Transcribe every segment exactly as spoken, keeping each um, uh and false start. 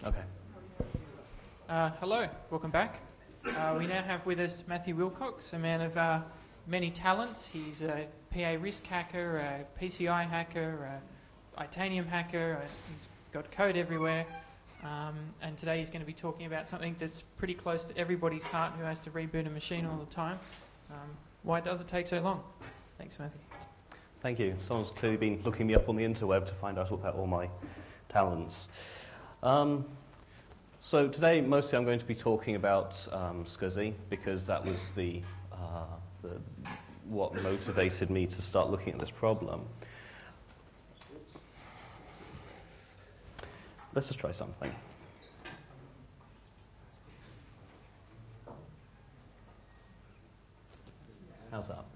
Okay. Uh, hello, welcome back. Uh, we now have with us Matthew Wilcox, a man of uh, many talents. He's a P A risk hacker, a P C I hacker, a Itanium hacker. Uh, he's got code everywhere. Um, and today he's going to be talking about something that's pretty close to everybody's heart who has to reboot a machine all the time. Um, why does it take so long? Thanks, Matthew. Thank you. Someone's clearly been looking me up on the interweb to find out about all my talents. Um, so today, mostly I'm going to be talking about um, SCSI, because that was the, uh, the what motivated me to start looking at this problem. Let's just try something. How's that?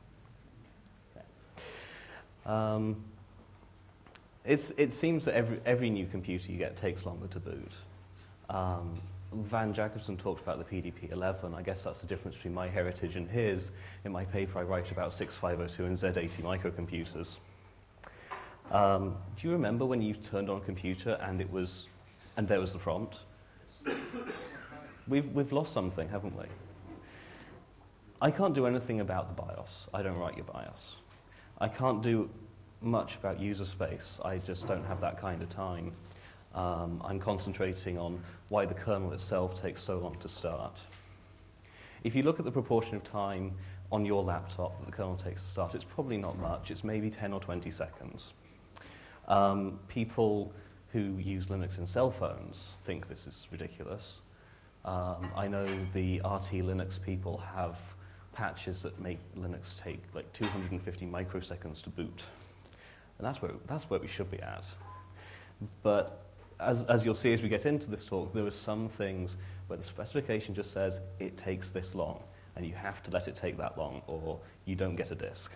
Okay. Um, it's, it seems that every, every new computer you get takes longer to boot. Um, Van Jacobson talked about the P D P eleven. I guess that's the difference between my heritage and his. In my paper, I write about sixty-five oh two and Z eighty microcomputers. Um, do you remember when you turned on a computer and it was, and there was the prompt? We've, we've lost something, haven't we? I can't do anything about the BIOS. I don't write your BIOS. I can't do much about user space. I just don't have that kind of time. Um, I'm concentrating on why the kernel itself takes so long to start. If you look at the proportion of time on your laptop that the kernel takes to start, it's probably not much. It's maybe ten or twenty seconds. Um, people who use Linux in cell phones think this is ridiculous. Um, I know the R T Linux people have patches that make Linux take like two hundred fifty microseconds to boot. And that's where, that's where we should be at. But as, as you'll see as we get into this talk, there are some things where the specification just says it takes this long, and you have to let it take that long, or you don't get a disk.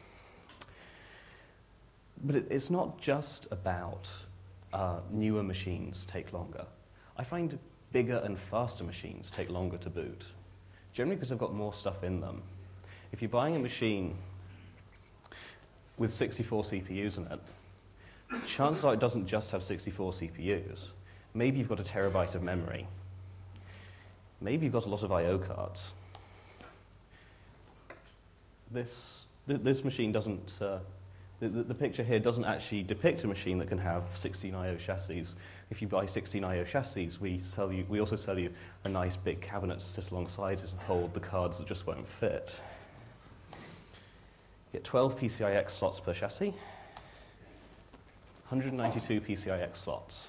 But it, it's not just about uh, newer machines take longer. I find bigger and faster machines take longer to boot, generally because they've got more stuff in them. If you're buying a machine with sixty-four C P Us in it, chances are it doesn't just have sixty-four C P Us. Maybe you've got a terabyte of memory. Maybe you've got a lot of I O cards. This, th this machine doesn't, uh, the, the, the picture here doesn't actually depict a machine that can have sixteen I O chassis. If you buy sixteen I O chassis, we, sell you, we also sell you a nice big cabinet to sit alongside it and hold the cards that just won't fit. You get twelve P C I X slots per chassis, one hundred ninety-two P C I X slots.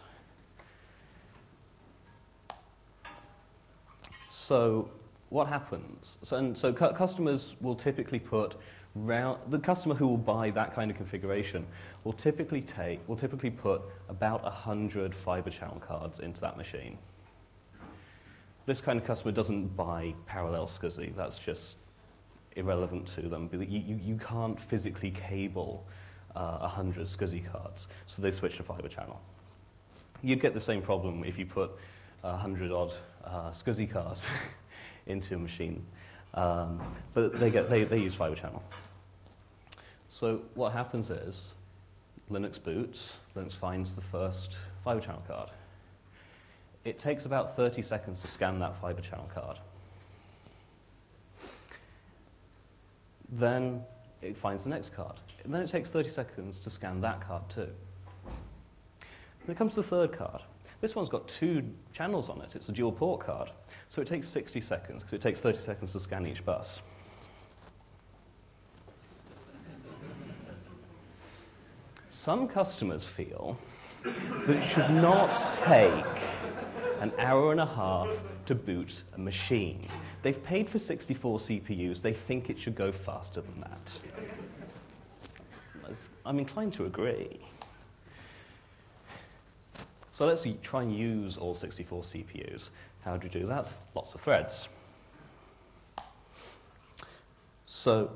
So what happens? So, and so cu customers will typically put round, the customer who will buy that kind of configuration will typically take, will typically put about one hundred fiber channel cards into that machine. This kind of customer doesn't buy parallel SCSI. That's just irrelevant to them. You, you, you can't physically cable uh, one hundred SCSI cards, so they switch to fiber channel. You'd get the same problem if you put one hundred odd uh, SCSI cards into a machine, um, but they, get, they, they use fiber channel. So what happens is, Linux boots, Linux finds the first fiber channel card. It takes about thirty seconds to scan that fiber channel card. Then it finds the next card. And then it takes thirty seconds to scan that card too. Then it comes to the third card. This one's got two channels on it. It's a dual port card. So it takes sixty seconds, because it takes thirty seconds to scan each bus. Some customers feel that it should not take an hour and a half to boot a machine. They've paid for sixty-four C P Us. They think it should go faster than that. I'm inclined to agree. So let's try and use all sixty-four C P Us. How do we do that? Lots of threads. So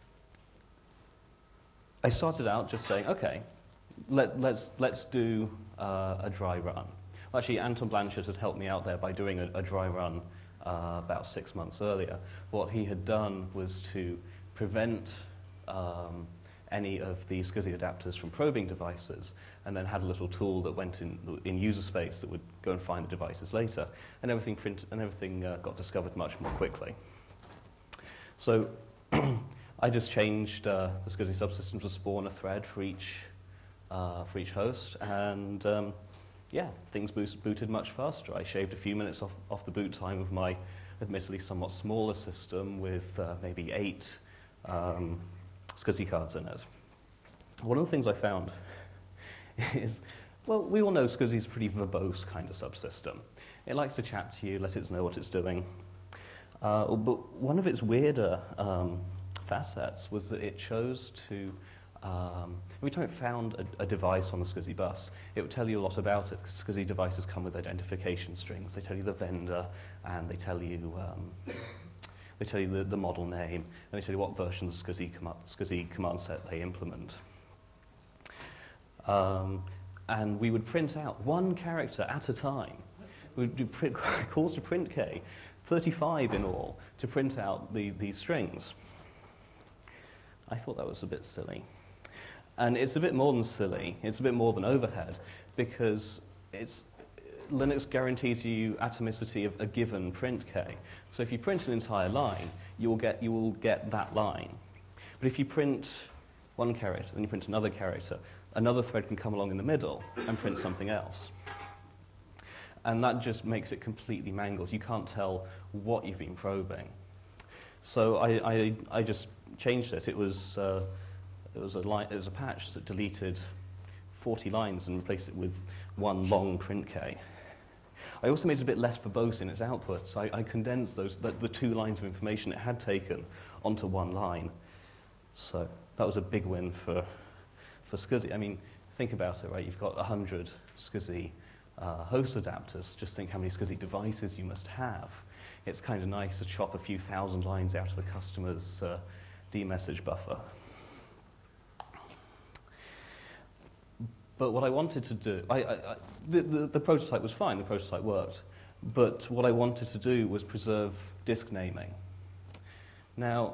I started out just saying, okay, let, let's, let's do uh, a dry run. Well, actually, Anton Blanchard had helped me out there by doing a, a dry run uh, about six months earlier. What he had done was to prevent um, any of the SCSI adapters from probing devices, and then had a little tool that went in, in user space that would go and find the devices later, and everything, print, and everything uh, got discovered much more quickly. So I just changed uh, the SCSI subsystem to spawn a thread for each, uh, for each host, and um, yeah, things boost, booted much faster. I shaved a few minutes off, off the boot time of my admittedly somewhat smaller system with uh, maybe eight um, SCSI cards in it. One of the things I found is, well, we all know SCSI is a pretty verbose kind of subsystem. It likes to chat to you, let it know what it's doing. Uh, but one of its weirder um, facets was that it chose to, um, every time it found a, a device on the SCSI bus, it would tell you a lot about it, because SCSI devices come with identification strings. They tell you the vendor, and they tell you um, they tell you the, the model name, and they tell you what version of the SCSI, com SCSI command set they implement. Um, and we would print out one character at a time. We would do print, calls to print K, thirty-five in all, to print out the, these strings. I thought that was a bit silly. And it's a bit more than silly. It's a bit more than overhead, because it's, Linux guarantees you atomicity of a given print K. So if you print an entire line, you will get, you will get that line. But if you print one character, then you print another character, another thread can come along in the middle and print something else. And that just makes it completely mangled. You can't tell what you've been probing. So I, I, I just changed it. It was, uh, it, was a line, it was a patch that deleted forty lines and replaced it with one long print K. I also made it a bit less verbose in its output. So I, I condensed those, the, the two lines of information it had taken onto one line. So that was a big win for, for SCSI. I mean, think about it, right? You've got one hundred SCSI uh, host adapters. Just think how many SCSI devices you must have. It's kind of nice to chop a few thousand lines out of a customer's uh, D-message buffer. But what I wanted to do, I, I, I, the, the, the prototype was fine, the prototype worked, but what I wanted to do was preserve disk naming. Now,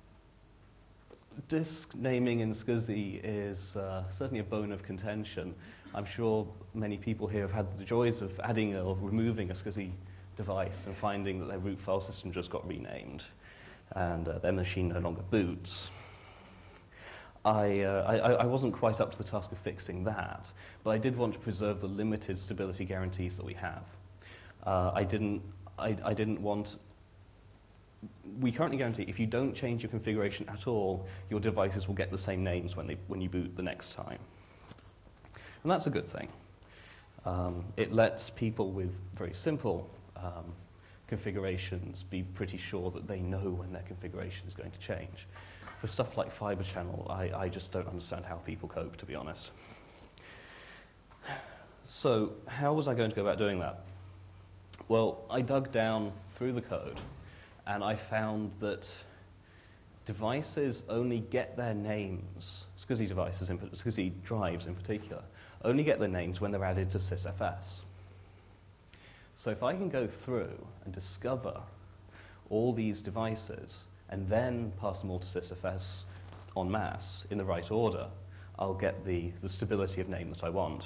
disk naming in SCSI is uh, certainly a bone of contention. I'm sure many people here have had the joys of adding or removing a SCSI device and finding that their root file system just got renamed and uh, their machine no longer boots. I, uh, I, I wasn't quite up to the task of fixing that, but I did want to preserve the limited stability guarantees that we have. Uh, I didn't, I, I didn't want, we currently guarantee if you don't change your configuration at all, your devices will get the same names when, they, when you boot the next time. And that's a good thing. Um, it lets people with very simple um, configurations be pretty sure that they know when their configuration is going to change. For stuff like Fibre Channel, I, I just don't understand how people cope, to be honest. So how was I going to go about doing that? Well, I dug down through the code, and I found that devices only get their names, SCSI devices, in, SCSI drives in particular, only get their names when they're added to sysfs. So if I can go through and discover all these devices and then pass them all to sysfs en masse in the right order, I'll get the, the stability of name that I want.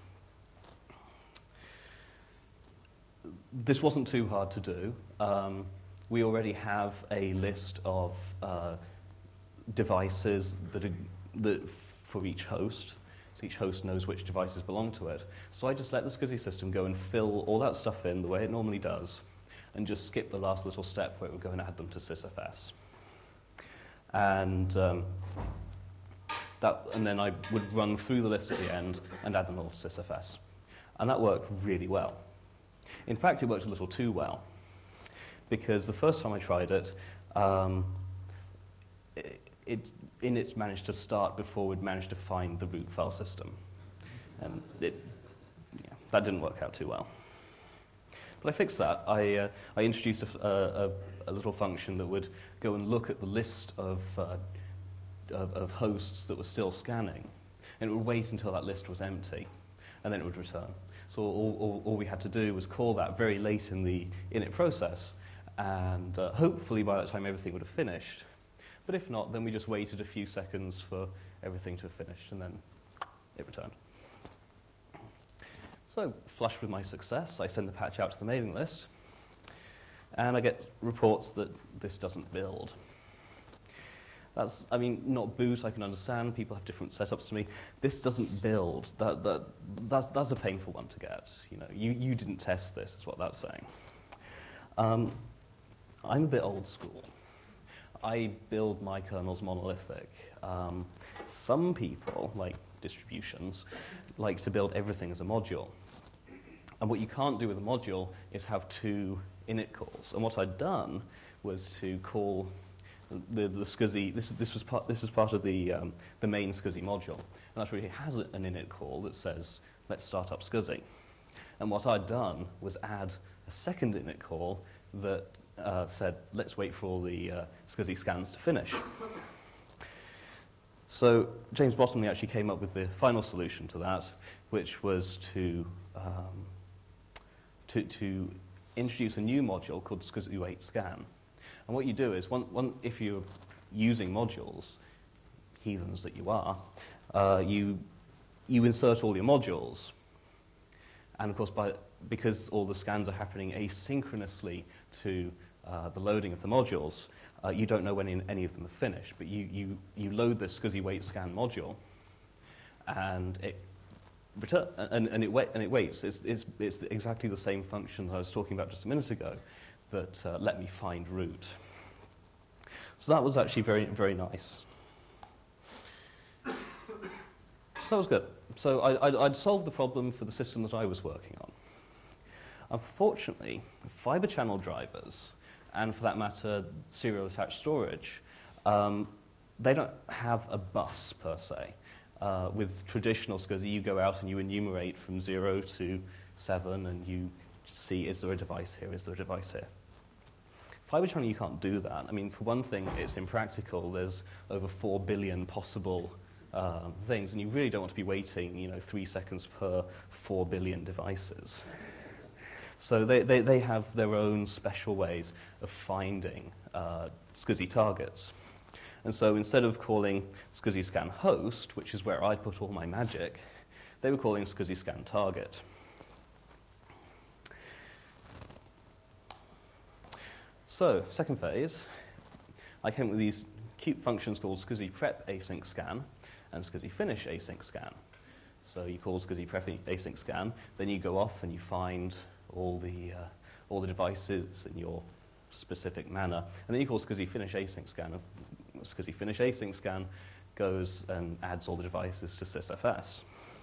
This wasn't too hard to do. Um, we already have a list of uh, devices that are that for each host. So each host knows which devices belong to it. So I just let the SCSI system go and fill all that stuff in the way it normally does, and just skip the last little step where it would go and add them to sysfs. And, um, that, and then I would run through the list at the end and add them all to sysfs. And that worked really well. In fact, it worked a little too well, because the first time I tried it, um, it, it init managed to start before we'd managed to find the root file system. And it, yeah, that didn't work out too well. But I fixed that. I, uh, I introduced a, a, a little function that would go and look at the list of, uh, of, of hosts that were still scanning, and it would wait until that list was empty, and then it would return. So all, all, all we had to do was call that very late in the init process, and uh, hopefully by that time everything would have finished. But if not, then we just waited a few seconds for everything to have finished, and then it returned. So, flushed with my success, I send the patch out to the mailing list, and I get reports that this doesn't build. That's, I mean, not boot, I can understand, people have different setups to me. This doesn't build. That, that, that's, that's a painful one to get. You know, you, you didn't test this, is what that's saying. Um, I'm a bit old school. I build my kernels monolithic. Um, some people, like distributions, like to build everything as a module. And what you can't do with a module is have two init calls. And what I'd done was to call the, the SCSI, this, this, was part, this is part of the, um, the main SCSI module. And that really has an init call that says, let's start up SCSI. And what I'd done was add a second init call that uh, said, let's wait for all the uh, SCSI scans to finish. So James Bottomley actually came up with the final solution to that, which was to, um, to, to introduce a new module called SCSI wait scan. And what you do is, one, one, if you're using modules, heathens that you are, uh, you, you insert all your modules. And of course, by, because all the scans are happening asynchronously to uh, the loading of the modules, uh, you don't know when in, any of them are finished. But you, you, you load the SCSI wait scan module, and it return, and, and, it, wait, and it waits. It's, it's, it's exactly the same function I was talking about just a minute ago that uh, let me find root. So that was actually very, very nice. So that was good. So I, I'd, I'd solved the problem for the system that I was working on. Unfortunately, fiber channel drivers, and for that matter, serial attached storage, um, they don't have a bus per se. Uh, with traditional SCSI, you go out and you enumerate from zero to seven, and you see, is there a device here, is there a device here? Fiber channel, you can't do that. I mean, for one thing, it's impractical. There's over four billion possible uh, things, and you really don't want to be waiting, you know, three seconds per four billion devices. So they, they, they have their own special ways of finding uh, SCSI targets. And so instead of calling SCSI scan host, which is where I'd put all my magic, they were calling SCSI scan target. So, second phase, I came up with these cute functions called SCSI prep async scan and SCSI finish async scan. So you call SCSI prep async scan, then you go off and you find all the, uh, all the devices in your specific manner, and then you call SCSI finish async scan. SCSI finish async scan goes and adds all the devices to sysfs.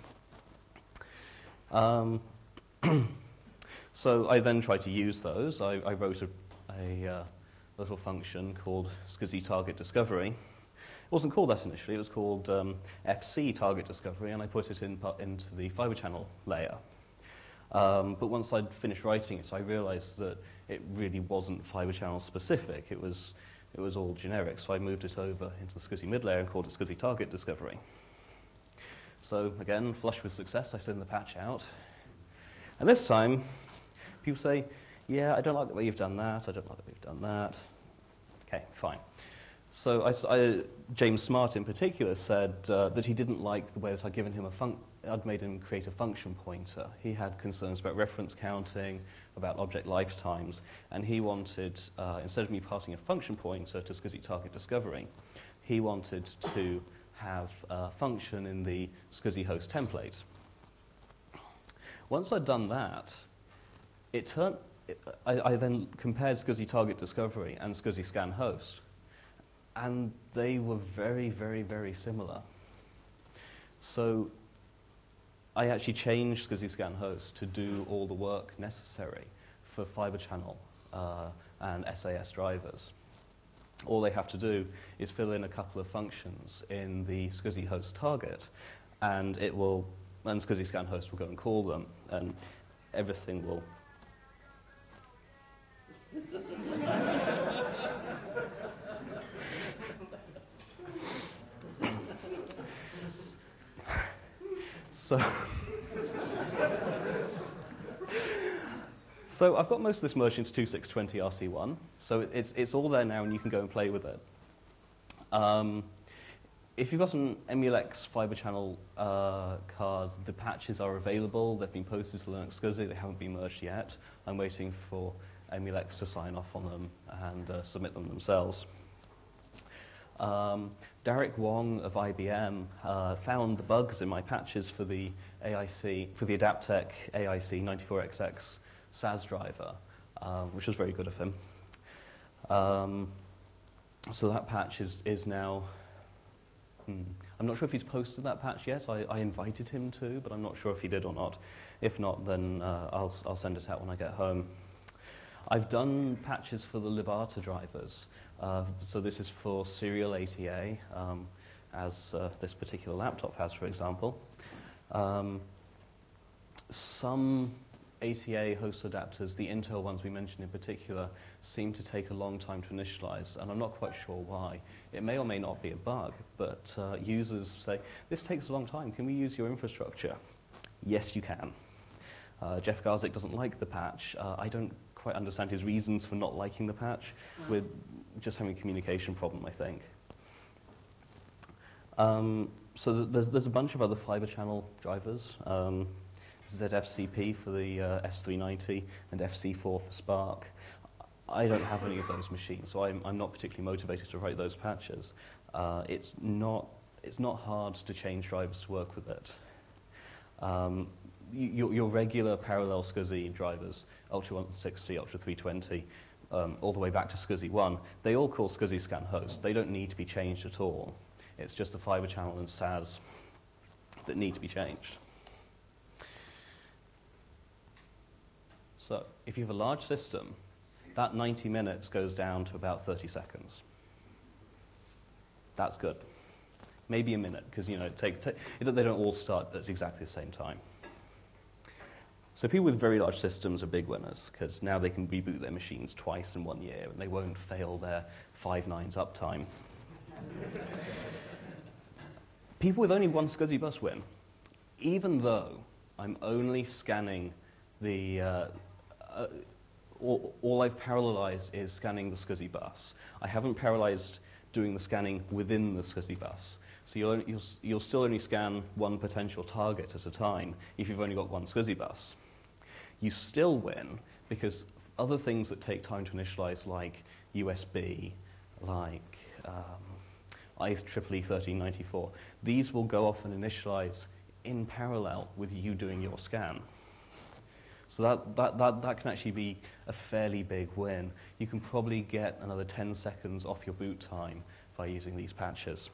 Um, so I then tried to use those. I, I wrote a a uh, little function called SCSI target discovery. It wasn't called that initially, it was called um, F C target discovery, and I put it in, into the fiber channel layer. Um, but once I'd finished writing it, I realized that it really wasn't fiber channel specific, it was, it was all generic, so I moved it over into the SCSI mid layer and called it SCSI target discovery. So again, flush with success, I send the patch out. And this time, people say, yeah, I don't like the way you've done that, I don't like the way you've done that. Okay, fine. So I, I, James Smart in particular said uh, that he didn't like the way that I'd given him a func I'd made him create a function pointer. He had concerns about reference counting, about object lifetimes, and he wanted, uh, instead of me passing a function pointer to SCSI target discovery, he wanted to have a function in the SCSI host template. Once I'd done that, it turned I, I then compared SCSI target discovery and SCSI scan host, and they were very, very, very similar. So I actually changed SCSI scan host to do all the work necessary for fiber channel uh, and S A S drivers. All they have to do is fill in a couple of functions in the SCSI host target, and it will, and SCSI scan host will go and call them, and everything will. So, so I've got most of this merged into two six twenty R C one, so it's, it's all there now and you can go and play with it. Um, if you've got an Emulex fiber channel uh, card, the patches are available. They've been posted to Linux SCSI. They haven't been merged yet. I'm waiting for Emulex to sign off on them and uh, submit them themselves. Um, Derek Wong of I B M uh, found the bugs in my patches for the A I C, for the Adaptec A I C ninety-four X X S A S driver, uh, which was very good of him. Um, so that patch is, is now, hmm, I'm not sure if he's posted that patch yet. I, I invited him to, but I'm not sure if he did or not. If not, then uh, I'll, I'll send it out when I get home. I've done patches for the Libata drivers. Uh, so this is for serial A T A, um, as uh, this particular laptop has, for example. Um, some A T A host adapters, the Intel ones we mentioned in particular, seem to take a long time to initialize, and I'm not quite sure why. It may or may not be a bug, but uh, users say, this takes a long time, can we use your infrastructure? Yes, you can. Uh, Jeff Garzik doesn't like the patch. Uh, I don't quite understand his reasons for not liking the patch. We're just having a communication problem, I think. Um, so th there's, there's a bunch of other fiber channel drivers. Um, Z F C P for the uh, S three ninety and F C four for Spark. I don't have any of those machines, so I'm, I'm not particularly motivated to write those patches. Uh, it's not, it's not hard to change drivers to work with it. Um, Your, your regular parallel SCSI drivers, Ultra one sixty, Ultra three twenty, um, all the way back to SCSI one, they all call SCSI scan host. They don't need to be changed at all. It's just the fiber channel and S A S that need to be changed. So if you have a large system, that ninety minutes goes down to about thirty seconds. That's good. Maybe a minute, because you know, it take, take, they don't all start at exactly the same time. So people with very large systems are big winners, because now they can reboot their machines twice in one year, and they won't fail their five nines uptime. People with only one SCSI bus win, even though I'm only scanning the, uh, uh, all, all I've parallelized is scanning the SCSI bus. I haven't parallelized doing the scanning within the SCSI bus. So you'll, only, you'll, you'll still only scan one potential target at a time if you've only got one SCSI bus. You still win because other things that take time to initialize, like U S B, like um, I E E E thirteen ninety-four, these will go off and initialize in parallel with you doing your scan. So that, that, that, that can actually be a fairly big win. You can probably get another ten seconds off your boot time by using these patches.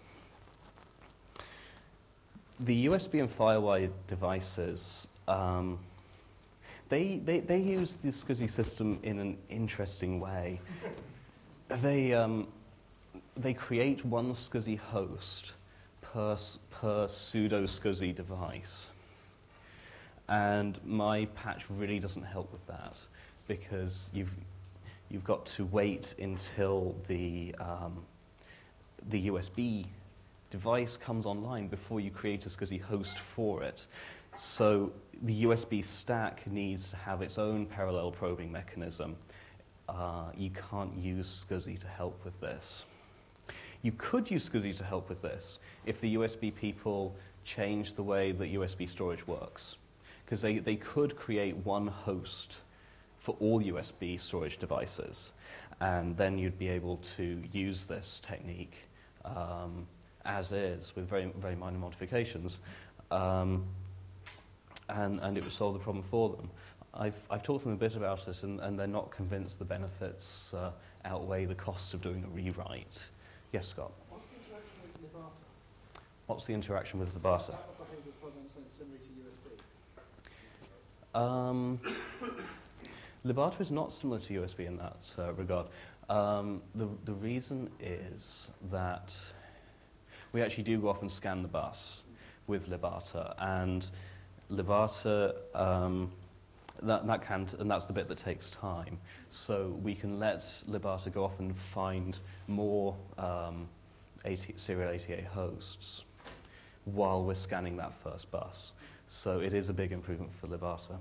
The U S B and FireWire devices, um, they, they, they use the SCSI system in an interesting way. They, um, they create one SCSI host per, per pseudo SCSI device. And my patch really doesn't help with that, because you've, you've got to wait until the, um, the U S B device comes online before you create a SCSI host for it. So the U S B stack needs to have its own parallel probing mechanism. Uh, you can't use SCSI to help with this. You could use SCSI to help with this if the U S B people change the way that U S B storage works. Because they, they could create one host for all U S B storage devices, and then you'd be able to use this technique um, as is, with very, very minor modifications, um, and, and it would solve the problem for them. I've, I've talked to them a bit about it, and, and they're not convinced the benefits uh, outweigh the cost of doing a rewrite. Yes, Scott? What's the interaction with Libata? What's the interaction with Libata? That behaves probably similar to U S B. Um, Libata is not similar to U S B in that uh, regard. Um, the, the reason is that we actually do go off and scan the bus with Libata, and Libata, um, that, that can, t and that's the bit that takes time. So we can let Libata go off and find more um, serial A T A hosts while we're scanning that first bus. So it is a big improvement for Libata.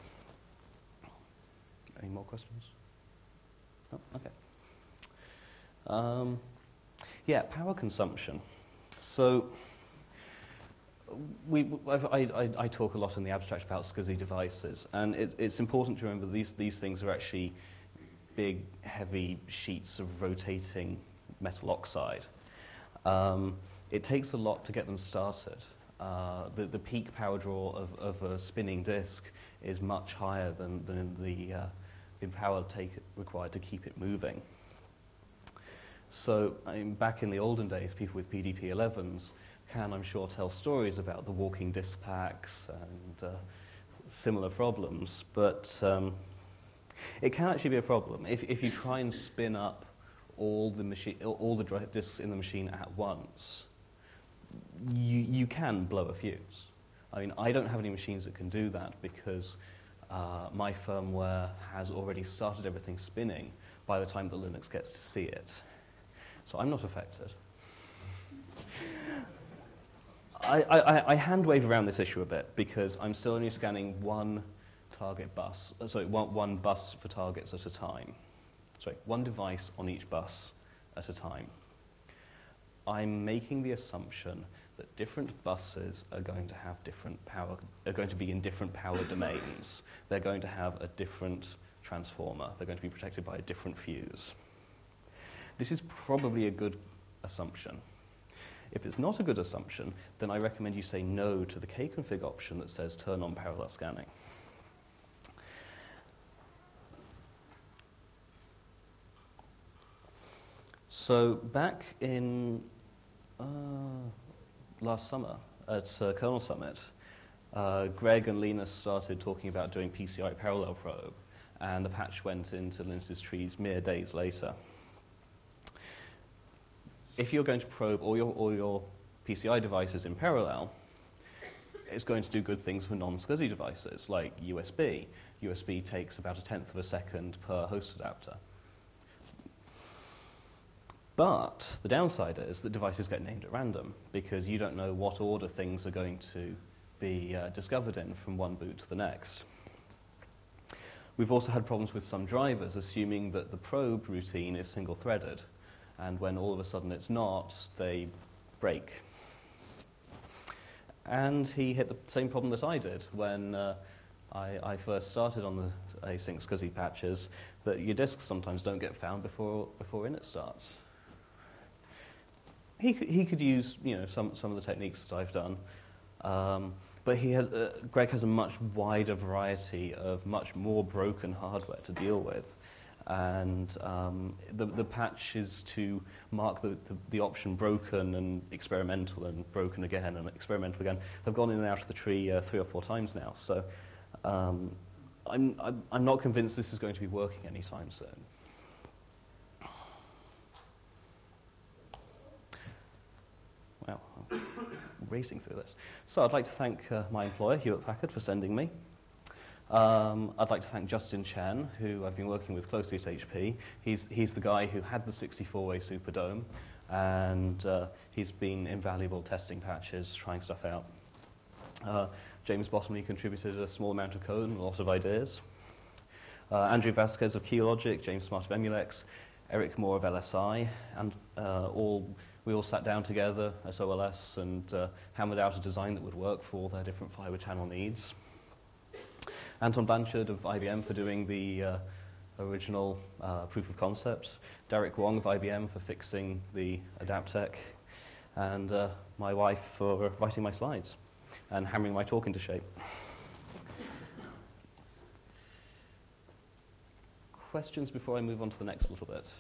Any more questions? No? Okay. Um, yeah, power consumption. So we, I've, I, I, I talk a lot in the abstract about SCSI devices, and it, it's important to remember these, these things are actually big, heavy sheets of rotating metal oxide. Um, it takes a lot to get them started. Uh, the, the peak power draw of, of a spinning disk is much higher than, than the, uh, the power take required to keep it moving. So I mean, back in the olden days, people with P D P elevens can, I'm sure, tell stories about the walking disk packs and uh, similar problems, but um, it can actually be a problem. If, if you try and spin up all the, machine, all the drive disks in the machine at once, you, you can blow a fuse. I mean, I don't have any machines that can do that because uh, my firmware has already started everything spinning by the time that Linux gets to see it. So I'm not affected. I, I, I hand wave around this issue a bit because I'm still only scanning one target bus, uh, sorry, one, one bus for targets at a time. Sorry, one device on each bus at a time. I'm making the assumption that different buses are going to have different power, are going to be in different power domains. They're going to have a different transformer. They're going to be protected by a different fuse. This is probably a good assumption. If it's not a good assumption, then I recommend you say no to the kconfig option that says turn on parallel scanning. So back in uh, last summer at uh, Kernel Summit, uh, Greg and Linus started talking about doing P C I parallel probe, and the patch went into Linus's trees mere days later. If you're going to probe all your, all your P C I devices in parallel, it's going to do good things for non-SCSI devices, like U S B. U S B takes about a tenth of a second per host adapter. But the downside is that devices get named at random, because you don't know what order things are going to be uh, discovered in from one boot to the next. We've also had problems with some drivers, assuming that the probe routine is single-threaded. And when all of a sudden it's not, they break. And he hit the same problem that I did when uh, I, I first started on the async SCSI patches, that your disks sometimes don't get found before, before init starts. He could, he could use you know, some, some of the techniques that I've done, um, but he has, uh, Greg has a much wider variety of much more broken hardware to deal with. And um, the, the patch is to mark the, the, the option broken and experimental and broken again and experimental again. I've gone in and out of the tree uh, three or four times now, so um, I'm, I'm, I'm not convinced this is going to be working anytime soon. Well, I'm racing through this. So I'd like to thank uh, my employer, Hewlett Packard, for sending me. Um, I'd like to thank Justin Chen, who I've been working with closely at H P. He's, he's the guy who had the sixty-four way Superdome, and uh, he's been invaluable testing patches, trying stuff out. Uh, James Bottomley contributed a small amount of code and a lot of ideas. Uh, Andrew Vasquez of Keylogic, James Smart of Emulex, Eric Moore of L S I, and uh, all, we all sat down together at O L S and uh, hammered out a design that would work for all their different fiber channel needs. Anton Blanchard of I B M for doing the uh, original uh, proof of concept, Derek Wong of I B M for fixing the Adaptec, and uh, my wife for writing my slides and hammering my talk into shape. Questions before I move on to the next little bit?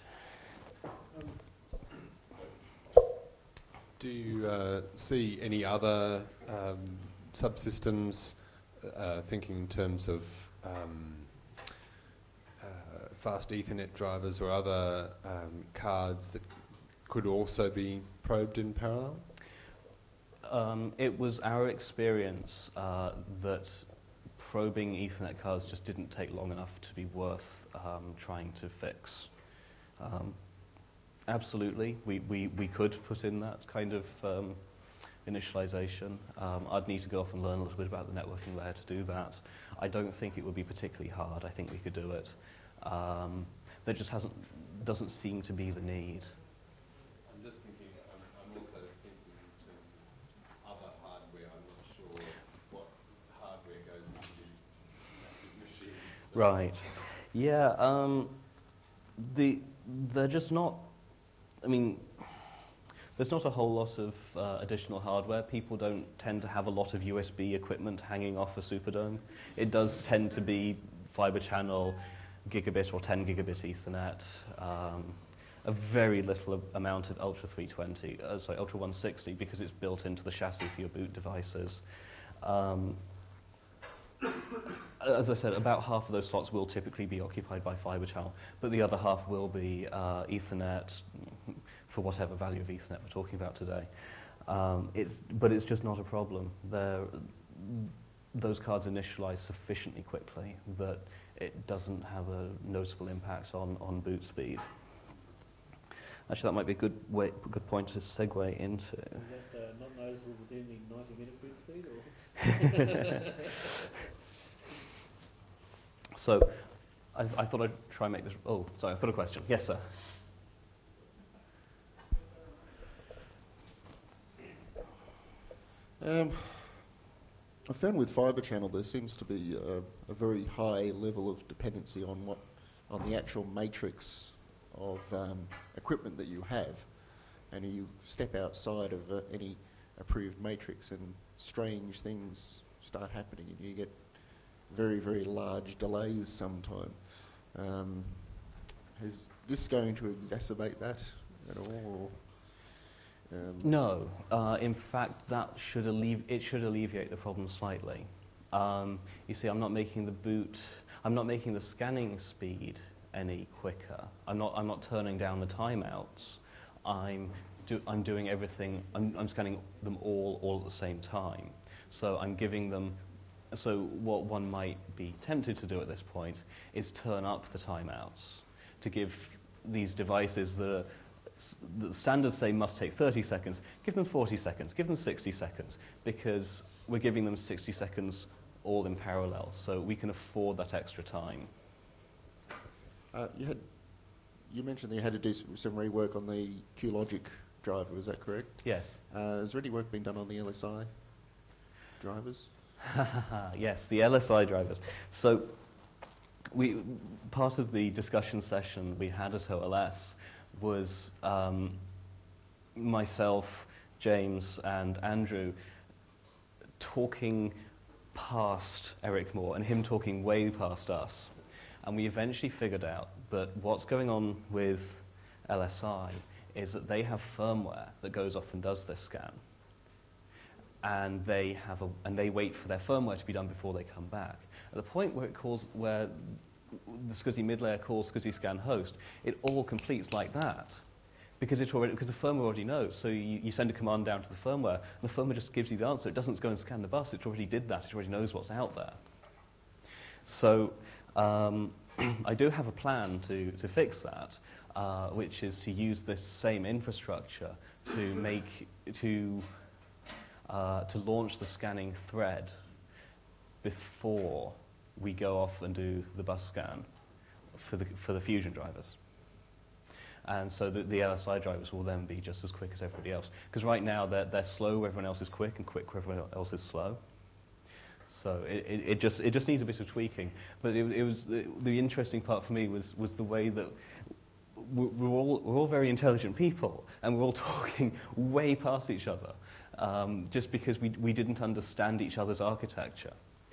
Do you uh, see any other um, subsystems, uh, thinking in terms of um, uh, fast Ethernet drivers or other um, cards that could also be probed in parallel? Um, it was our experience uh, that probing Ethernet cards just didn't take long enough to be worth um, trying to fix. Um, absolutely, we, we, we could put in that kind of um, initialization. Um, I'd need to go off and learn a little bit about the networking layer to do that. I don't think it would be particularly hard. I think we could do it. Um, there just hasn't, doesn't seem to be the need. I'm just thinking, I'm, I'm also thinking Right. Yeah. Um, the they're just not. I mean, there's not a whole lot of uh, additional hardware. People don't tend to have a lot of U S B equipment hanging off a Superdome. It does tend to be fiber channel, gigabit or ten gigabit Ethernet. Um, a very little amount of Ultra three twenty, uh, sorry, Ultra one sixty, because it's built into the chassis for your boot devices. Um, as I said, about half of those slots will typically be occupied by fiber channel, but the other half will be uh, Ethernet, for whatever value of Ethernet we're talking about today. Um, it's, but it's just not a problem. They're, those cards initialize sufficiently quickly that it doesn't have a noticeable impact on, on boot speed. Actually, that might be a good way, good point to segue into. Is that uh, not noticeable within the ninety minute boot speed? Or? So, I, I thought I'd try and make this. Oh, sorry, I've got a question. Yes, sir. Um, I found with fibre channel there seems to be a, a very high level of dependency on what, on the actual matrix of um, equipment that you have, and you step outside of uh, any approved matrix and strange things start happening and you get very, very large delays sometime. Um, is this going to exacerbate that at all? Or, um, No. Uh, in fact, that should allevi- it should alleviate the problem slightly. Um, you see, I'm not making the boot, I'm not making the scanning speed any quicker. I'm not, I'm not turning down the timeouts. I'm, do, I'm doing everything, I'm, I'm scanning them all, all at the same time. So I'm giving them, so what one might be tempted to do at this point is turn up the timeouts to give these devices that are, the standards say must take thirty seconds, give them forty seconds, give them sixty seconds, because we're giving them sixty seconds all in parallel, so we can afford that extra time. uh, you had, you mentioned that you had to do some, some rework on the QLogic driver, is that correct? Yes. Uh, has there any work been done on the L S I drivers? Yes, the L S I drivers. So we, part of the discussion session we had at O L S was um, myself, James, and Andrew talking past Eric Moore and him talking way past us. And we eventually figured out that what's going on with L S I is that they have firmware that goes off and does this scan. And they have a, and they wait for their firmware to be done before they come back. At the point where it calls, where the SCSI mid-layer calls SCSI scan host, it all completes like that, because it already, because the firmware already knows. So you, you send a command down to the firmware, and the firmware just gives you the answer. It doesn't go and scan the bus. It already did that. It already knows what's out there. So um, I do have a plan to to fix that, uh, which is to use this same infrastructure to make to. Uh, to launch the scanning thread before we go off and do the bus scan for the, for the Fusion drivers. And so the, the L S I drivers will then be just as quick as everybody else. Because right now they're, they're slow where everyone else is quick and quick where everyone else is slow. So it, it, it, just, it just needs a bit of tweaking. But it, it was, the, the interesting part for me was, was the way that we're all, we're all very intelligent people, and we're all talking way past each other. Um, just because we, we didn't understand each other's architecture.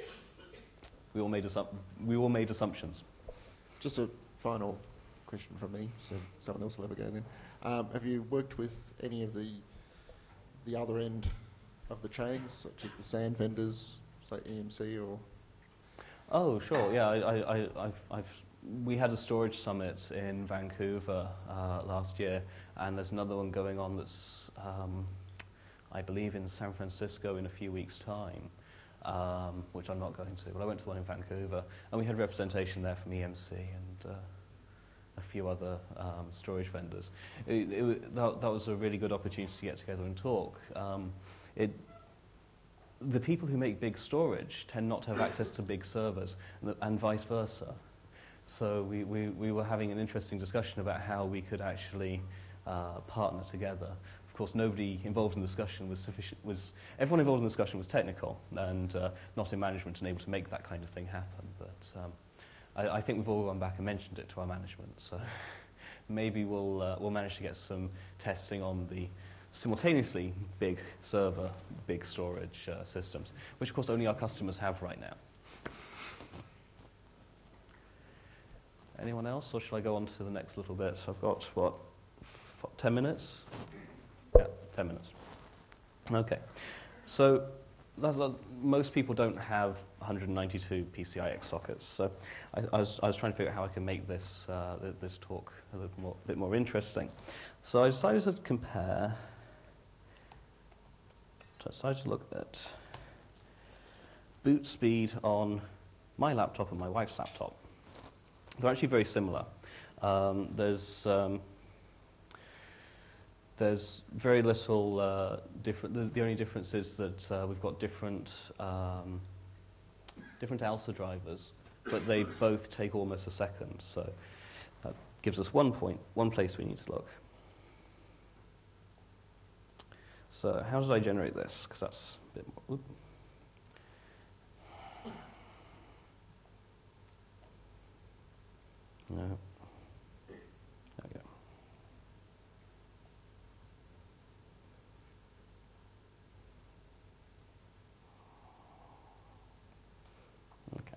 We all made, assup- we all made assumptions. Just a final question from me, so someone else will have a go then. Um, have you worked with any of the the other end of the chain, such as the sand vendors, say E M C or? Oh, sure. Yeah, I, I, I, I've, I've, we had a storage summit in Vancouver uh, last year, and there's another one going on that's. Um, I believe in San Francisco in a few weeks' time, um, which I'm not going to, but I went to one in Vancouver, and we had representation there from E M C and uh, a few other um, storage vendors. It, it, that, that was a really good opportunity to get together and talk. Um, it, the people who make big storage tend not to have access to big servers, and, and vice versa. So we, we, we were having an interesting discussion about how we could actually uh, partner together. Of course, nobody involved in the discussion was sufficient. Was everyone involved in the discussion was technical and uh, not in management and able to make that kind of thing happen. But um, I, I think we've all gone back and mentioned it to our management, so maybe we'll, uh, we'll manage to get some testing on the simultaneously big server, big storage uh, systems, which of course only our customers have right now. Anyone else, or should I go on to the next little bit? So I've got, what, f ten minutes? Yeah, ten minutes. Okay, so that's, that, most people don't have one hundred ninety-two P C I X sockets, so I, I, was, I was trying to figure out how I can make this, uh, th this talk a little more, bit more interesting. So I decided to compare, so I decided to look at boot speed on my laptop and my wife's laptop. They're actually very similar. Um, there's um, there's very little uh, different. The, the only difference is that uh, we've got different um, different ALSA drivers, but they both take almost a second. So that gives us one point, one place we need to look. So how did I generate this? Because that's a bit more. Oops. No. There we go. Okay.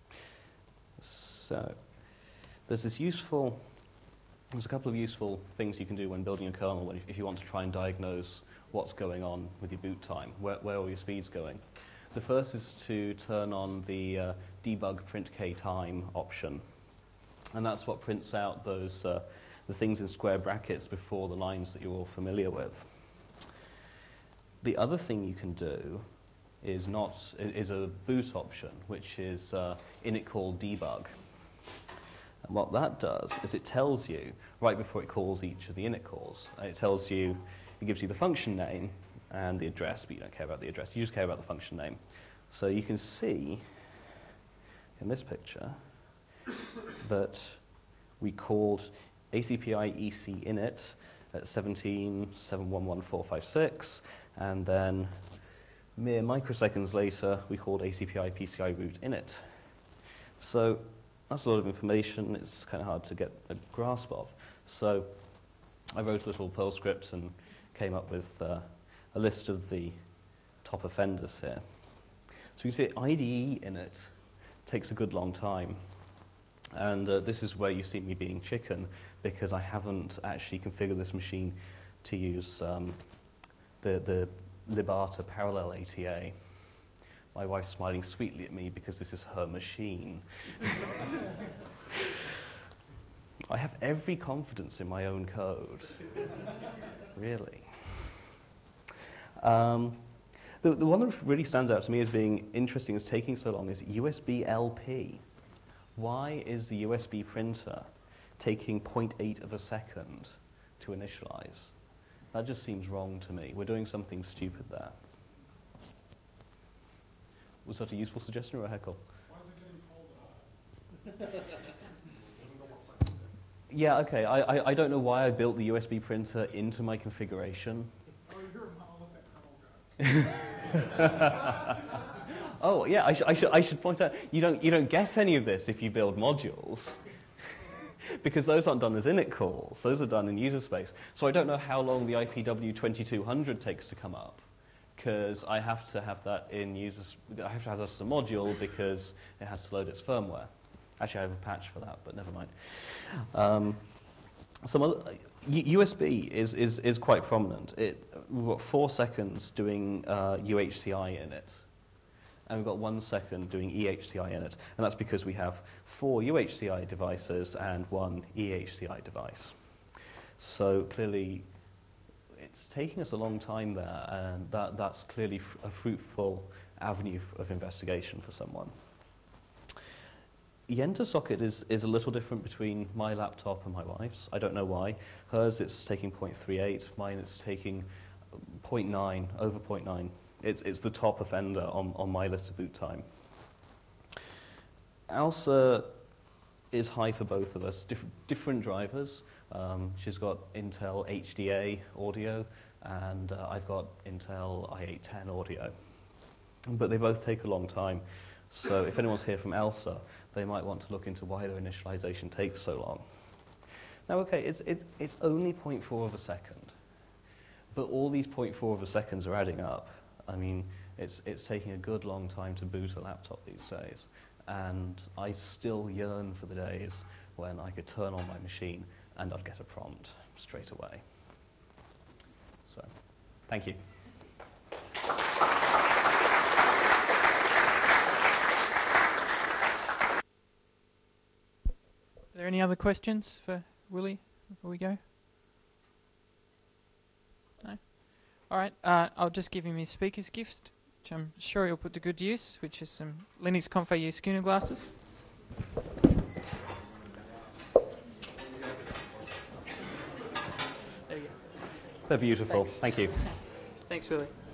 So there's this useful, there's a couple of useful things you can do when building a kernel when, if you want to try and diagnose what's going on with your boot time, where, where are your speeds going. The first is to turn on the uh, debug print k time option. And that's what prints out those uh, the things in square brackets before the lines that you're all familiar with. The other thing you can do is not is a boot option, which is uh, init call debug. And what that does is it tells you right before it calls each of the init calls. It tells you, it gives you the function name and the address, but you don't care about the address. You just care about the function name. So you can see in this picture that we called A C P I E C init at seventeen seven one one four five six, and then mere microseconds later we called A C P I P C I root init. So that's a lot of information. It's kind of hard to get a grasp of. So I wrote a little Perl script and came up with uh, a list of the top offenders here. So you can see I D E init takes a good long time. And uh, this is where you see me being chicken, because I haven't actually configured this machine to use um, the, the libata parallel A T A. My wife's smiling sweetly at me because this is her machine. I have every confidence in my own code. Really. Um, the, the one that really stands out to me as being interesting, as taking so long, is U S B L P. Why is the U S B printer taking zero point eight of a second to initialize? That just seems wrong to me. We're doing something stupid there. Was that a useful suggestion or a heckle? Why is it getting cold? Yeah, okay. I, I, I don't know why I built the U S B printer into my configuration. Oh, you're a monolithic kernel guy. Oh, yeah, I, sh I, sh I should point out, you don't, you don't get any of this if you build modules, because those aren't done as init calls. Those are done in user space. So I don't know how long the I P W twenty-two hundred takes to come up, because I have to have that in users. I have to have that as a module because it has to load its firmware. Actually, I have a patch for that, but never mind. Um, some other, U S B is, is, is quite prominent. It, we've got four seconds doing uh, U H C I in it. And we've got one second doing E H C I in it. And that's because we have four U H C I devices and one E H C I device. So clearly, it's taking us a long time there, and that, that's clearly f a fruitful avenue of investigation for someone. Yenta socket is, is a little different between my laptop and my wife's. I don't know why. Hers, it's taking zero point three eight. Mine, it's taking zero point nine, over zero point nine. It's, it's the top offender on, on my list of boot time. ALSA is high for both of us. Dif different drivers. Um, she's got Intel H D A audio, and uh, I've got Intel i eight ten audio. But they both take a long time. So if anyone's here from ELSA, they might want to look into why their initialization takes so long. Now, okay, it's, it's, it's only zero point four of a second, but all these zero point four of a seconds are adding up. I mean, it's, it's taking a good long time to boot a laptop these days, and I still yearn for the days when I could turn on my machine and I'd get a prompt straight away. So, thank you. Are there any other questions for Willie before we go? No? All right, uh, I'll just give him his speaker's gift, which I'm sure he'll put to good use, which is some Linux Conf A U Schooner glasses. There you go. They're beautiful. Thanks. Thank you. Thanks, Willie.